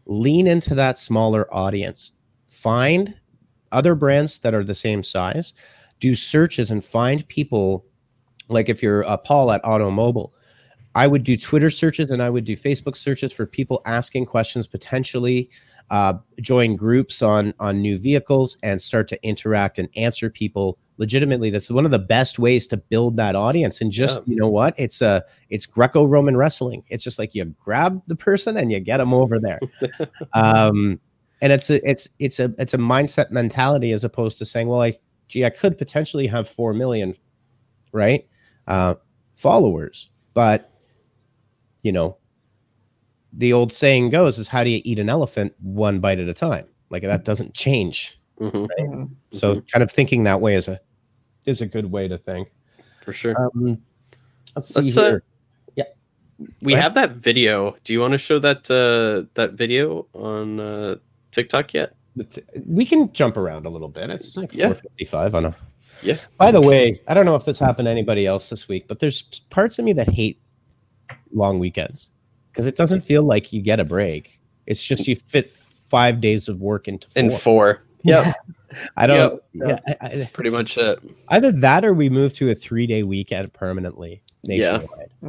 lean into that smaller audience, find other brands that are the same size, do searches and find people. Like if you're uh, Paul at Automobile, I would do Twitter searches and I would do Facebook searches for people asking questions, potentially uh, join groups on on new vehicles and start to interact and answer people legitimately. That's one of the best ways to build that audience. And just, yeah. you know what, it's a it's Greco-Roman wrestling. It's just like you grab the person and you get them over there. um, and it's a it's it's a it's a mindset mentality, as opposed to saying, well, I gee, I could potentially have four million, right, uh, followers, but you know, the old saying goes is, how do you eat an elephant one bite at a time? Like that doesn't change. Mm-hmm. Right? Mm-hmm. So kind of thinking that way is a is a good way to think. For sure. Um, let's see let's, here. Uh, yeah. We have that video. Do you want to show that uh, that video on uh, TikTok yet? We can jump around a little bit. It's like yeah. four fifty-five on a Yeah. By the way, I don't know if this happened to anybody else this week, but there's parts of me that hate long weekends because it doesn't feel like you get a break. It's just you fit five days of work into four. In four. Yeah. I don't. Yep. Yeah, I, That's pretty much it. Either that or we move to a three day weekend permanently nationwide. Yeah.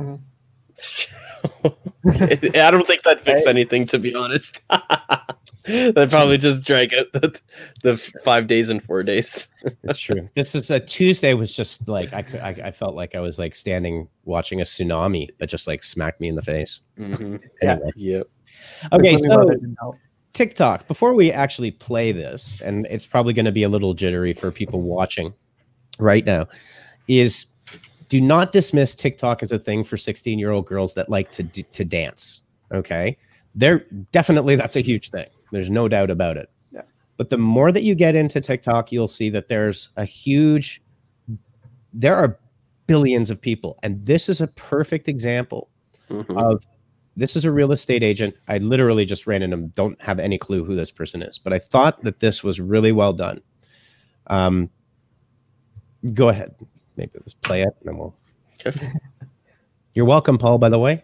Mm-hmm. I don't think that fixed anything, to be honest. That probably just drag out the, the five days and four days. It's true. This is a Tuesday was just like I, I I felt like I was like standing watching a tsunami that just like smacked me in the face. Mm-hmm. Anyway. Yeah. Yep. Okay, so TikTok. Before we actually play this, and it's probably going to be a little jittery for people watching right now, is do not dismiss TikTok as a thing for sixteen-year-old girls that like to to dance. Okay, they're definitely that's a huge thing. There's no doubt about it. Yeah. But the more that you get into TikTok, you'll see that there's a huge, there are billions of people. And this is a perfect example mm-hmm. of, this is a real estate agent. I literally just ran into him. Don't have any clue who this person is, but I thought that this was really well done. Um, go ahead. Maybe let's play it and then we'll. Okay. You're welcome, Paul, by the way.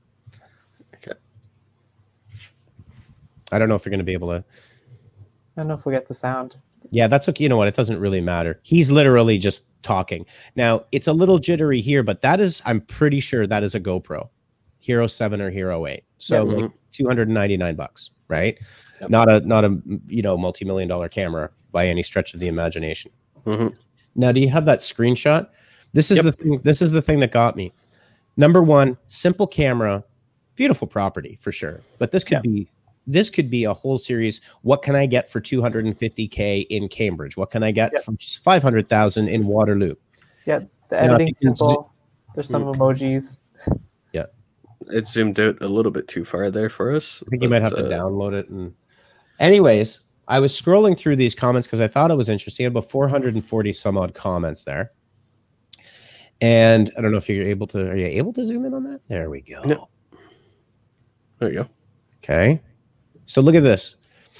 I don't know if you're going to be able to. I don't know if we get the sound. Yeah, that's okay. You know what? It doesn't really matter. He's literally just talking. Now, it's a little jittery here, but that is, I'm pretty sure that is a GoPro Hero seven or Hero eight. So yeah. like two hundred ninety-nine bucks, right? Yep. Not a, not a, you know, multi-million dollar camera by any stretch of the imagination. Mm-hmm. Now, do you have that screenshot? This is yep. the thing. This is the thing that got me. Number one, simple camera, beautiful property for sure. But this could yeah. be, This could be a whole series. What can I get for two hundred fifty K in Cambridge? What can I get yep. for just five hundred thousand in Waterloo? Yeah, the editing's simple. Zo- There's some mm. emojis. Yeah. It zoomed out a little bit too far there for us. I think you might have uh, to download it. And anyways, I was scrolling through these comments because I thought it was interesting. I had about four hundred forty some odd comments there. And I don't know if you're able to, are you able to zoom in on that? There we go. No. There you go. Okay. So look at this.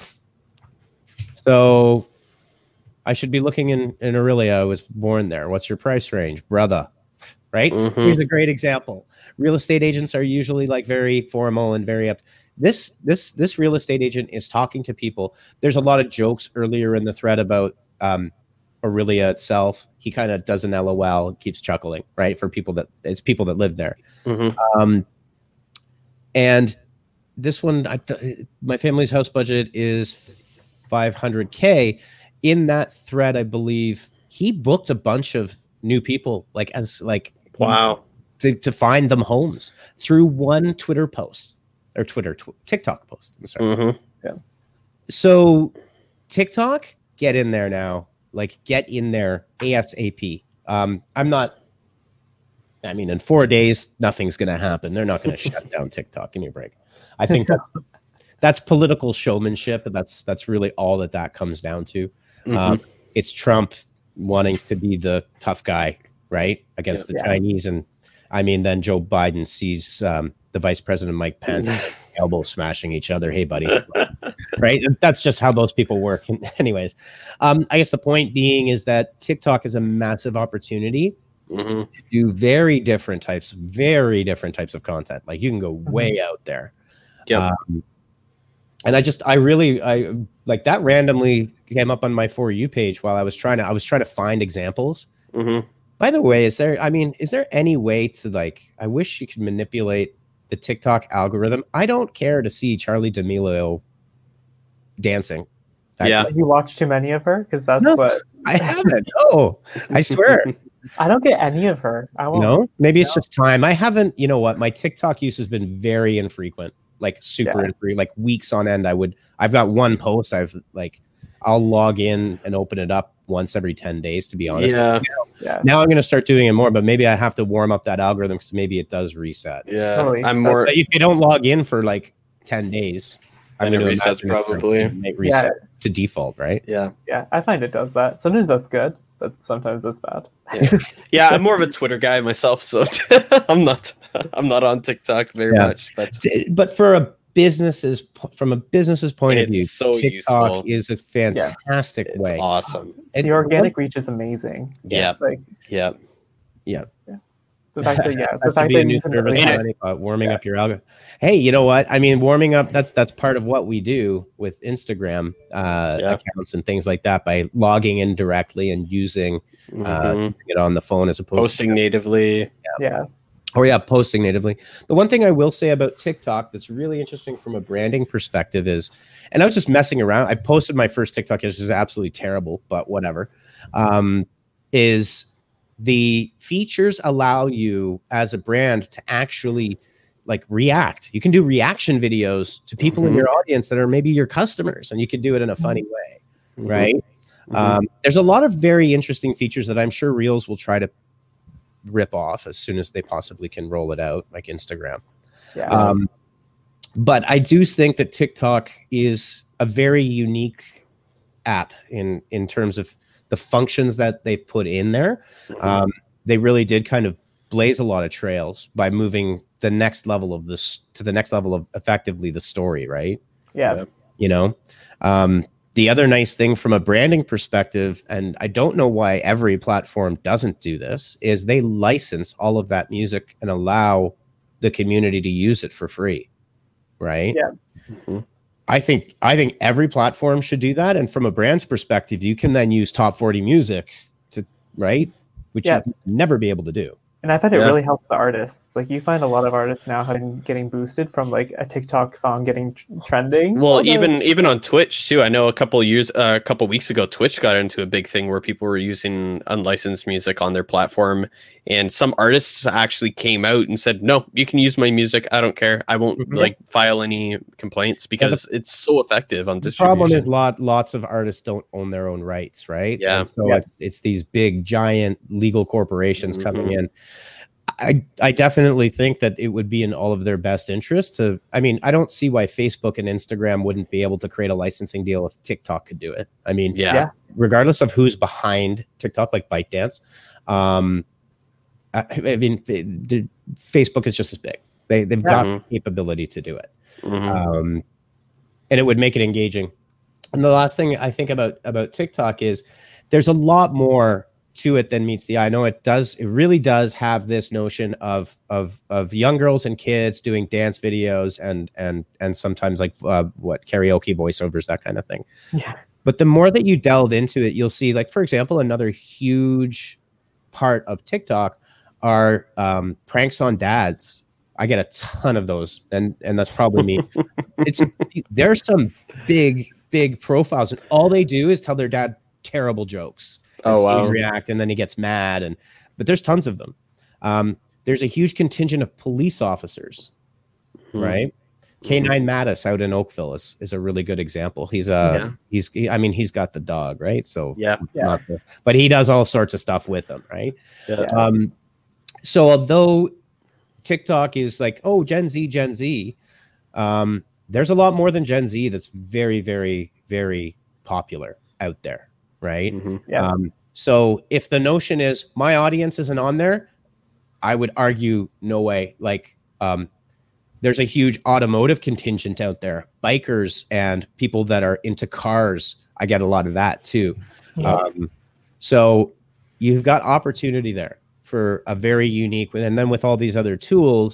So I should be looking in, in Aurelia. I was born there. What's your price range, brother? Right? Mm-hmm. Here's a great example. Real estate agents are usually like very formal and very up. This this this real estate agent is talking to people. There's a lot of jokes earlier in the thread about um, Aurelia itself. He kind of does an L O L, keeps chuckling, right? For people that it's people that live there. Mm-hmm. Um, and this one, I, my family's house budget is five hundred K. In that thread, I believe he booked a bunch of new people, like as like wow, to, to find them homes through one Twitter post or Twitter tw- TikTok post. I'm sorry. Mm-hmm. Yeah. So TikTok, get in there now. Like get in there ASAP. Um, I'm not. I mean, in four days, nothing's going to happen. They're not going to shut down TikTok. Give me a break. I think that's that's political showmanship, and that's that's really all that that comes down to. Mm-hmm. Um, it's Trump wanting to be the tough guy, right, against yeah, the yeah. Chinese, and I mean, then Joe Biden sees um, the Vice President Mike Pence elbow smashing each other. Hey, buddy, right? That's just how those people work. Anyways, um, I guess the point being is that TikTok is a massive opportunity. Mm-hmm. To do very different types, very different types of content. Like you can go way mm-hmm. out there. Yeah. Um, and I just I really I like that randomly came up on my For You page while I was trying to I was trying to find examples. Mm-hmm. By the way, is there I mean, is there any way to like I wish you could manipulate the TikTok algorithm? I don't care to see Charlie D'Amelio dancing. Yeah. Have you watched too many of her? Because that's No. what I haven't. No, I swear. I don't get any of her. I won't. No, maybe it's No. just time. I haven't, you know what? My TikTok use has been very infrequent, like super Yeah. infrequent, like weeks on end. I would, I've got one post. I've like, I'll log in and open it up once every ten days, to be honest. Yeah. Yeah. Now I'm going to start doing it more, but maybe I have to warm up that algorithm because maybe it does reset. Yeah. Totally. I'm more. But if you don't log in for like ten days, Then I'm it gonna resets imagine it's gonna probably. make reset to default, right? Yeah. Yeah, I find it does that. Sometimes that's good, but sometimes it's bad. Yeah. Yeah, I'm more of a Twitter guy myself, so I'm not. I'm not on TikTok very Yeah. much, but But for a business's from a business's point of It's view, so TikTok useful. is a fantastic it's way. awesome. And The organic reach is amazing. Yeah. Like Yeah. the fact that yeah, That the should fact be a that new you can service really on Yeah. any pod, warming Yeah. up your algorithm. Hey, you know what? I mean, warming up, that's that's part of what we do with Instagram uh, Yeah. accounts and things like that by logging in directly and using uh, Mhm. it on the phone as opposed Posting natively. yeah. to or yeah, posting natively. The one thing I will say about TikTok that's really interesting from a branding perspective is, and I was just messing around. I posted my first TikTok, which is absolutely terrible, but whatever. Um, is the features allow you as a brand to actually like react. You can do reaction videos to people in Mhm. your audience that are maybe your customers, and you can do it in a funny way, Mhm. right? Mhm. Um, there's a lot of very interesting features that I'm sure Reels will try to rip off as soon as they possibly can roll it out, like Instagram. Yeah. Um, but I do think that TikTok is a very unique app in in terms of the functions that they've put in there. Um, they really did kind of blaze a lot of trails by moving the next level of this to the next level of effectively the story, right? yeah. You know, um, the other nice thing from a branding perspective, and I don't know why every platform doesn't do this, is they license all of that music and allow the community to use it for free, right? Yeah. Mhm. I think I think every platform should do that. And from a brand's perspective, you can then use top forty music to right, which Yeah. you'd never be able to do. And I find it Yeah. really helps the artists. Like you find a lot of artists now having getting boosted from like a TikTok song getting tr- trending. Well, Although- even even on Twitch too. I know a couple years, uh, a couple weeks ago, Twitch got into a big thing where people were using unlicensed music on their platform, and some artists actually came out and said, "No, you can use my music. I don't care. I won't Mhm. like file any complaints because it's so effective on The distribution." problem is lot lots of artists don't own their own rights, right? Yeah. And so Yeah. It's, it's these big giant legal corporations coming Mhm. in. I I definitely think that it would be in all of their best interest to. I mean, I don't see why Facebook and Instagram wouldn't be able to create a licensing deal if TikTok could do it. I mean, yeah, Yeah. regardless of who's behind TikTok, like ByteDance, um, I, I mean, the, the, Facebook is just as big. They they've got Mhm. the capability to do it, Mhm. um, and it would make it engaging. And the last thing I think about about TikTok is there's a lot more to it than meets the eye. I know it does. It really does have this notion of of of young girls and kids doing dance videos and and and sometimes like uh, what karaoke voiceovers, that kind of thing. yeah. But the more that you delve into it, you'll see, like, for example, another huge part of TikTok are um, pranks on dads. I get a ton of those, and and that's probably me. It's there's some big big profiles, and all they do is tell their dad terrible jokes. And Oh, see him wow. react, and then he gets mad, and but there's tons of them. Um, there's a huge contingent of police officers, Mhm. right? K nine Mattis out in Oakville is, is a really good example. He's uh Yeah. he's he, I mean he's got the dog, right? So Yeah. it's Yeah. not the, but he does all sorts of stuff with them, right? Yeah. Yeah. Um, so although TikTok is like, oh, Gen Z, Gen Z, um, there's a lot more than Gen Z that's very, very, very popular out there, right? Mhm. Yeah. Um, so if the notion is my audience isn't on there, I would argue no way. Like, um, there's a huge automotive contingent out there, bikers and people that are into cars. I get a lot of that too. Yeah. Um, so you've got opportunity there for a very unique, and then with all these other tools,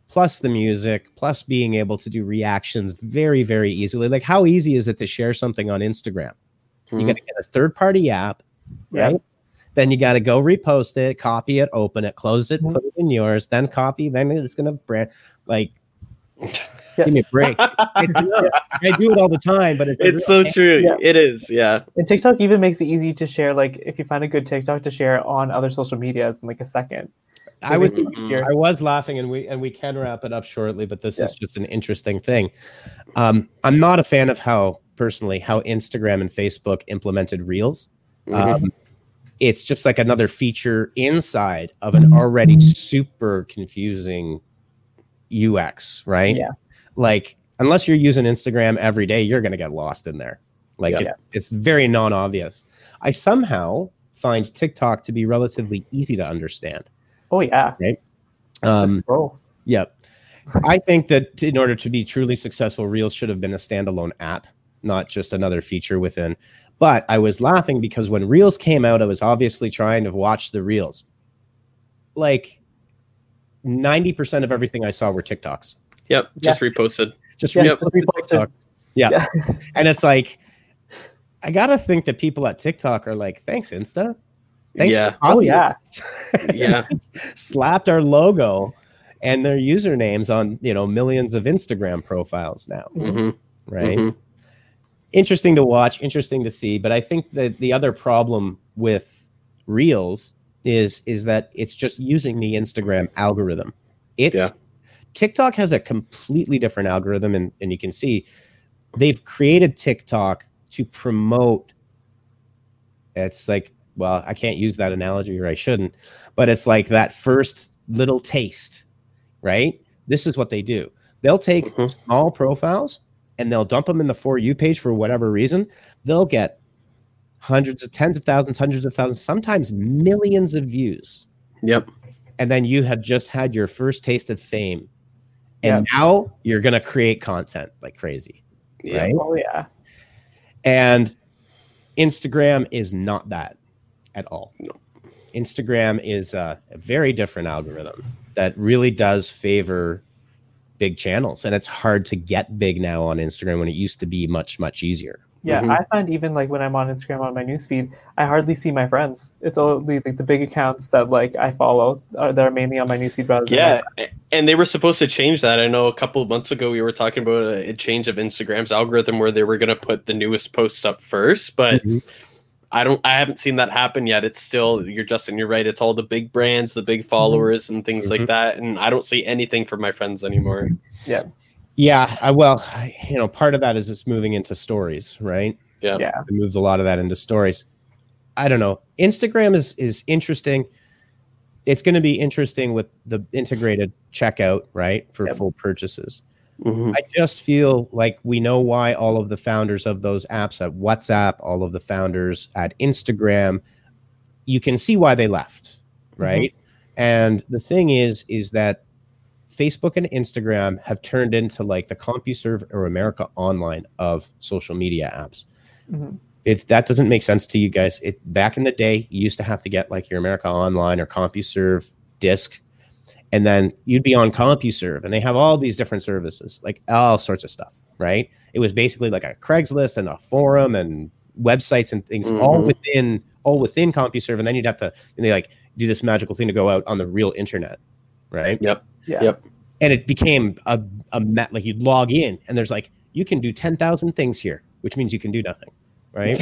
plus the music, plus being able to do reactions very, very easily. Like, how easy is it to share something on Instagram? Mhm. You got to get a third-party app, right? Yeah. Then you got to go repost it, copy it, open it, close it, Mhm. put it in yours, then copy, then it's going to brand. Like, Yeah. give me a break. It's enough. I do it all the time, but it's, a It's so real- true. Yeah. It is. Yeah. And TikTok even makes it easy to share, like if you find a good TikTok to share on other social medias in like a second. I would. It makes it easier. I was laughing, and we and we can wrap it up shortly, but this Yeah. is just an interesting thing. Um, I'm not a fan of how personally how Instagram and Facebook implemented Reels. Mhm. Um, it's just like another feature inside of an already super confusing U X, right? Yeah. Like, unless you're using Instagram every day, you're going to get lost in there. Like, Yeah. it's, it's very non-obvious. I somehow find TikTok to be relatively easy to understand. Oh yeah. Um, Just roll. Yep. I think that in order to be truly successful, Reels should have been a standalone app, not just another feature within. But I was laughing because when Reels came out, I was obviously trying to watch the Reels. Like ninety percent of everything I saw were TikToks. Yep. Just reposted. Just Yeah, reposted just reposted. TikToks. Yeah. Yeah. And it's like, I got to think that people at TikTok are like, thanks, Insta. Thanks Yeah. for Oh copying yeah. us." Yeah. Slapped our logo and their usernames on, you know, millions of Instagram profiles now, Mhm. right? Mhm. Interesting to watch, interesting to see. But I think that the other problem with Reels is is that it's just using the Instagram algorithm. It's Yeah. TikTok has a completely different algorithm, and, and you can see they've created TikTok to promote. It's like, well, I can't use that analogy, or I shouldn't, but it's like that first little taste, right? This is what they do. They'll take Mhm. small profiles and they'll dump them in the For You page for whatever reason. They'll get hundreds of tens of thousands, hundreds of thousands, sometimes millions of views. Yep. And then you have just had your first taste of fame. And now you're going to create content like crazy, Yeah. right? Oh yeah. And Instagram is not that at all. No. Instagram is a, a very different algorithm that really does favor big channels. And it's hard to get big now on Instagram when it used to be much, much easier. Yeah, Mhm. I find even like when I'm on Instagram on my newsfeed, I hardly see my friends. It's only like the big accounts that like I follow are that are mainly on my newsfeed rather than Yeah, and they were supposed to change that. I know a couple of months ago we were talking about a, a change of Instagram's algorithm where they were going to put the newest posts up first, but Mhm. I don't. I haven't seen that happen yet. It's still, you're Justin. You're right. It's all the big brands, the big followers, and things Mhm. like that. And I don't see anything from my friends anymore. yeah, Yeah. I, well, I- you know, part of that is it's moving into stories, right? Yeah. yeah, It moved a lot of that into stories. I don't know. Instagram is is interesting. It's going to be interesting with the integrated checkout, right, for Yep. full purchases. Mhm. I just feel like we know why all of the founders of those apps at WhatsApp, all of the founders at Instagram, you can see why they left, right? And the thing is, is that Facebook and Instagram have turned into like the CompuServe or America Online of social media apps. Mhm. If that doesn't make sense to you guys, it back in the day, you used to have to get like your America Online or CompuServe disc, and then you'd be on CompuServe, and they have all these different services, like all sorts of stuff, right? It was basically like a Craigslist and a forum and websites and things all Mhm. within all within CompuServe, and then you'd have to and they like do this magical thing to go out on the real internet, right? Yep. yeah, Yep. And it became a a met like you'd log in, and there's like you can do ten thousand things here, which means you can do nothing, right?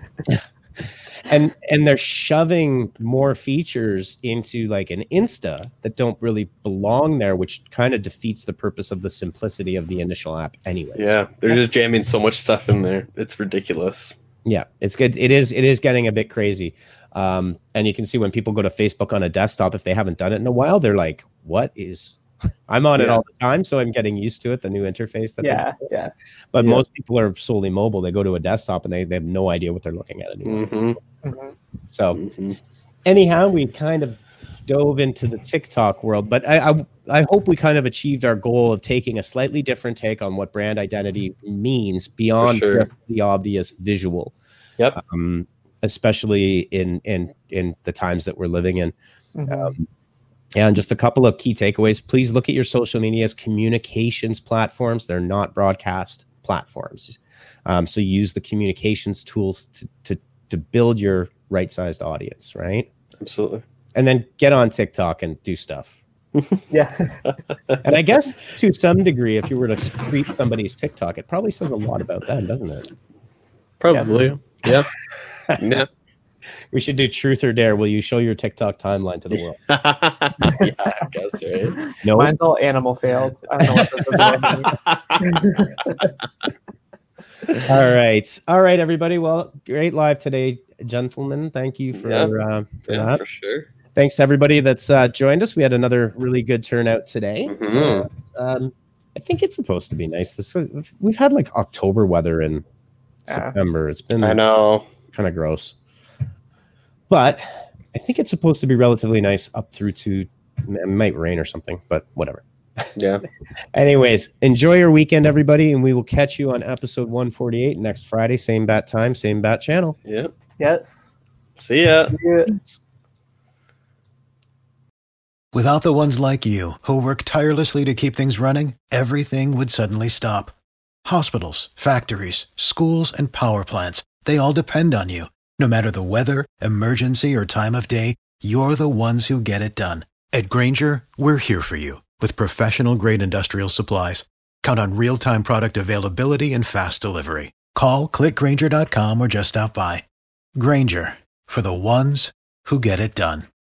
and and they're shoving more features into like an Insta that don't really belong there, which kind of defeats the purpose of the simplicity of the initial app anyways. Yeah. They're just jamming so much stuff in there. It's ridiculous. Yeah, it's good. It is it is getting a bit crazy. Um, and you can see when people go to Facebook on a desktop, if they haven't done it in a while, they're like, what is I'm on it Yeah. all the time, so I'm getting used to it, the new interface that they yeah, yeah. But Yeah. most people are solely mobile. They go to a desktop and they, they have no idea what they're looking at anymore. Mhm. Mhm. So Mhm. anyhow, we kind of dove into the TikTok world, but I, I I hope we kind of achieved our goal of taking a slightly different take on what brand identity means beyond sure. just the obvious visual. Yep. Um, especially in in in the times that we're living in. Mhm. Um, And just a couple of key takeaways. Please look at your social media as communications platforms. They're not broadcast platforms. Um, so use the communications tools to, to, to build your right-sized audience, right? Absolutely. And then get on TikTok and do stuff. Yeah. And I guess to some degree, if you were to creep somebody's TikTok, it probably says a lot about them, doesn't it? Probably. Yeah. Yeah. yeah. We should do truth or dare. Will you show your TikTok timeline to the world? Yeah, I guess, right? No. Mine's all animal fails. I don't know what this is. All right. All right, everybody. Well, great live today, gentlemen. Thank you for, Yeah. uh, for Yeah, that. for sure. Thanks to everybody that's uh, joined us. We had another really good turnout today. Mhm. Um, I think it's supposed to be nice. This we've had like October weather in Yeah. September. It's been I know. kind of gross, but I think it's supposed to be relatively nice up through to it might rain or something, but whatever. Yeah. Anyways, enjoy your weekend, everybody, and we will catch you on episode one forty-eight next Friday. Same bat time, same bat channel. Yep. Yes. See ya. Yeah. Without the ones like you, who work tirelessly to keep things running, everything would suddenly stop. Hospitals, factories, schools, and power plants, they all depend on you. No matter the weather, emergency, or time of day, you're the ones who get it done. At Grainger, we're here for you with professional-grade industrial supplies. Count on real-time product availability and fast delivery. Call, click Grainger dot com, or just stop by. Grainger, for the ones who get it done.